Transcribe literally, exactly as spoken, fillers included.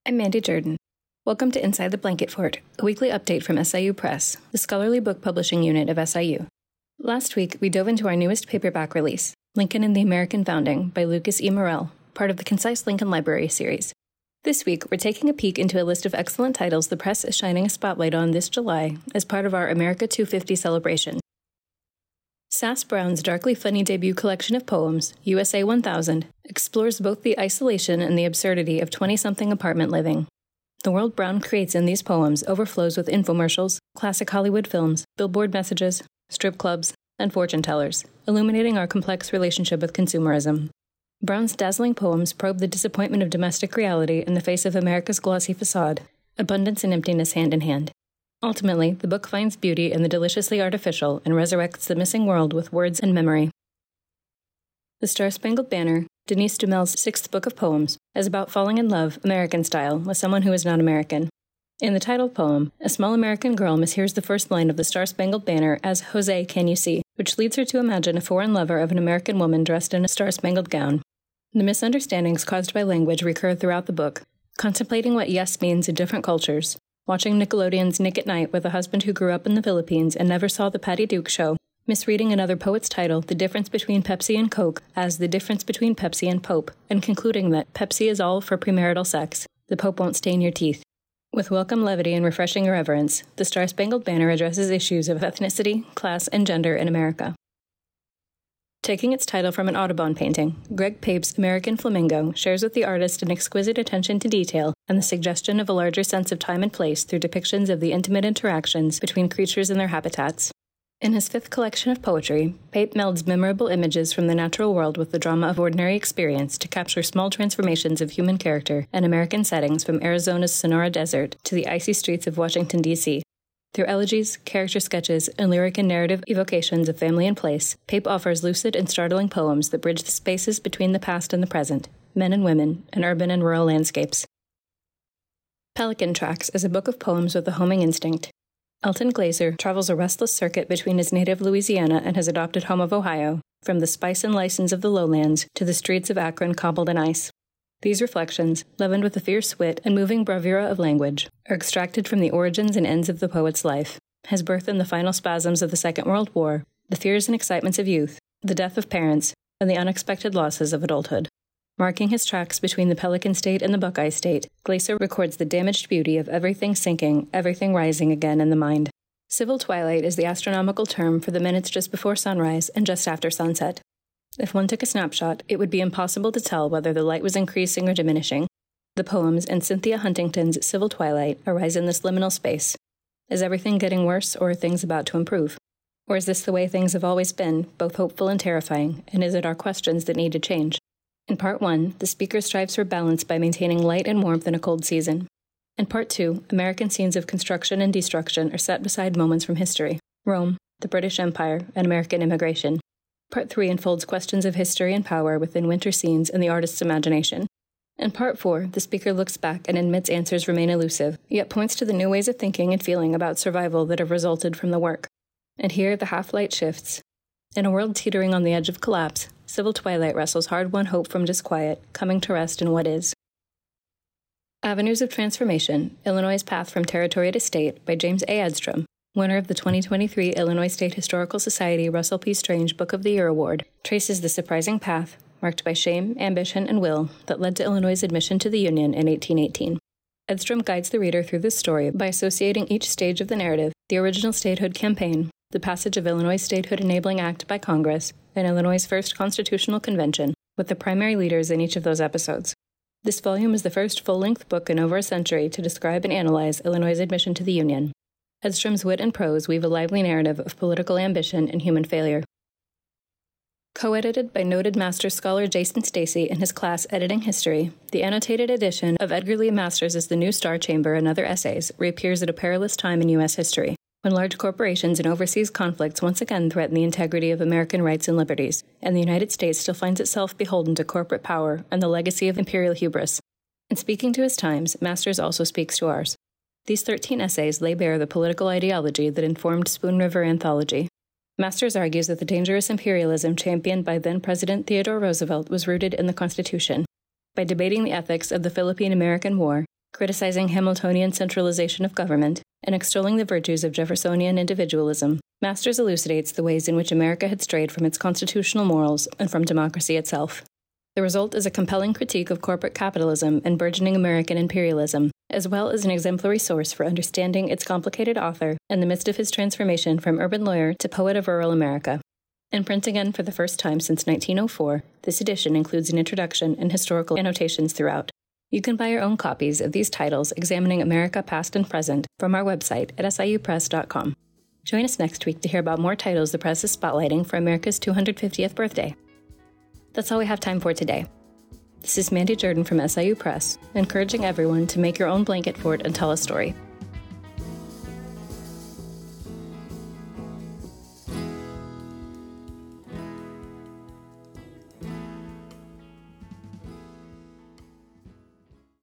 I'm Mandy Jordan. Welcome to Inside the Blanket Fort, a weekly update from S I U Press, the scholarly book publishing unit of S I U. Last week, we dove into our newest paperback release, Lincoln and the American Founding by Lucas E. Morel, part of the Concise Lincoln Library series. This week, we're taking a peek into a list of excellent titles the press is shining a spotlight on this July as part of our America two fifty celebration. Sass Brown's darkly funny debut collection of poems, U S A one thousand, explores both the isolation and the absurdity of twenty-something apartment living. The world Brown creates in these poems overflows with infomercials, classic Hollywood films, billboard messages, strip clubs, and fortune tellers, illuminating our complex relationship with consumerism. Brown's dazzling poems probe the disappointment of domestic reality in the face of America's glossy facade, abundance and emptiness hand in hand. Ultimately, the book finds beauty in the deliciously artificial and resurrects the missing world with words and memory. The Star-Spangled Banner, Denise Dumel's sixth book of poems, is about falling in love, American style, with someone who is not American. In the title poem, a small American girl mishears the first line of the Star-Spangled Banner as "Jose, can you see?" which leads her to imagine a foreign lover of an American woman dressed in a star-spangled gown. The misunderstandings caused by language recur throughout the book, contemplating what yes means in different cultures, watching Nickelodeon's Nick at Night with a husband who grew up in the Philippines and never saw the Patty Duke Show, misreading another poet's title, The Difference Between Pepsi and Coke, as The Difference Between Pepsi and Pope, and concluding that Pepsi is all for premarital sex, the Pope won't stain your teeth. With welcome levity and refreshing irreverence, the Star-Spangled Banner addresses issues of ethnicity, class, and gender in America. Taking its title from an Audubon painting, Greg Pape's American Flamingo shares with the artist an exquisite attention to detail and the suggestion of a larger sense of time and place through depictions of the intimate interactions between creatures and their habitats. In his fifth collection of poetry, Pape melds memorable images from the natural world with the drama of ordinary experience to capture small transformations of human character and American settings from Arizona's Sonora Desert to the icy streets of Washington, D C Through elegies, character sketches, and lyric and narrative evocations of family and place, Pape offers lucid and startling poems that bridge the spaces between the past and the present, men and women, and urban and rural landscapes. Pelican Tracks is a book of poems with a homing instinct. Elton Glaser travels a restless circuit between his native Louisiana and his adopted home of Ohio, from the spice and license of the lowlands to the streets of Akron cobbled in ice. These reflections, leavened with a fierce wit and moving bravura of language, are extracted from the origins and ends of the poet's life, his birth in the final spasms of the Second World War, the fears and excitements of youth, the death of parents, and the unexpected losses of adulthood. Marking his tracks between the Pelican State and the Buckeye State, Glaser records the damaged beauty of everything sinking, everything rising again in the mind. Civil twilight is the astronomical term for the minutes just before sunrise and just after sunset. If one took a snapshot, it would be impossible to tell whether the light was increasing or diminishing. The poems and Cynthia Huntington's Civil Twilight arise in this liminal space. Is everything getting worse, or are things about to improve? Or is this the way things have always been, both hopeful and terrifying, and is it our questions that need to change? In Part one, the speaker strives for balance by maintaining light and warmth in a cold season. In Part two, American scenes of construction and destruction are set beside moments from history: Rome, the British Empire, and American immigration. Part three unfolds questions of history and power within winter scenes and the artist's imagination. In Part four, the speaker looks back and admits answers remain elusive, yet points to the new ways of thinking and feeling about survival that have resulted from the work. And here the half-light shifts. In a world teetering on the edge of collapse, Civil Twilight wrestles hard-won hope from disquiet, coming to rest in what is. Avenues of Transformation, Illinois' Path from Territory to State by James A. Edstrom, winner of the twenty twenty-three Illinois State Historical Society Russell P. Strange Book of the Year Award, traces the surprising path, marked by shame, ambition, and will, that led to Illinois' admission to the Union in eighteen eighteen. Edstrom guides the reader through this story by associating each stage of the narrative, the original statehood campaign, the passage of Illinois' Statehood Enabling Act by Congress, and Illinois' first constitutional convention, with the primary leaders in each of those episodes. This volume is the first full-length book in over a century to describe and analyze Illinois' admission to the Union. Edstrom's wit and prose weave a lively narrative of political ambition and human failure. Co-edited by noted Masters scholar Jason Stacy in his class Editing History, the annotated edition of Edgar Lee Masters' The New Star Chamber and Other Essays reappears at a perilous time in U S history, when large corporations and overseas conflicts once again threaten the integrity of American rights and liberties, and the United States still finds itself beholden to corporate power and the legacy of imperial hubris. In speaking to his times, Masters also speaks to ours. These thirteen essays lay bare the political ideology that informed Spoon River Anthology. Masters argues that the dangerous imperialism championed by then-President Theodore Roosevelt was rooted in the Constitution. By debating the ethics of the Philippine-American War, criticizing Hamiltonian centralization of government, and extolling the virtues of Jeffersonian individualism, Masters elucidates the ways in which America had strayed from its constitutional morals and from democracy itself. The result is a compelling critique of corporate capitalism and burgeoning American imperialism, as well as an exemplary source for understanding its complicated author in the midst of his transformation from urban lawyer to poet of rural America. In print again for the first time since nineteen oh four, this edition includes an introduction and historical annotations throughout. You can buy your own copies of these titles examining America past and present from our website at S I U press dot com. Join us next week to hear about more titles the press is spotlighting for America's two hundred fiftieth birthday. That's all we have time for today. This is Mandy Jordan from S I U Press, encouraging everyone to make your own blanket fort and tell a story.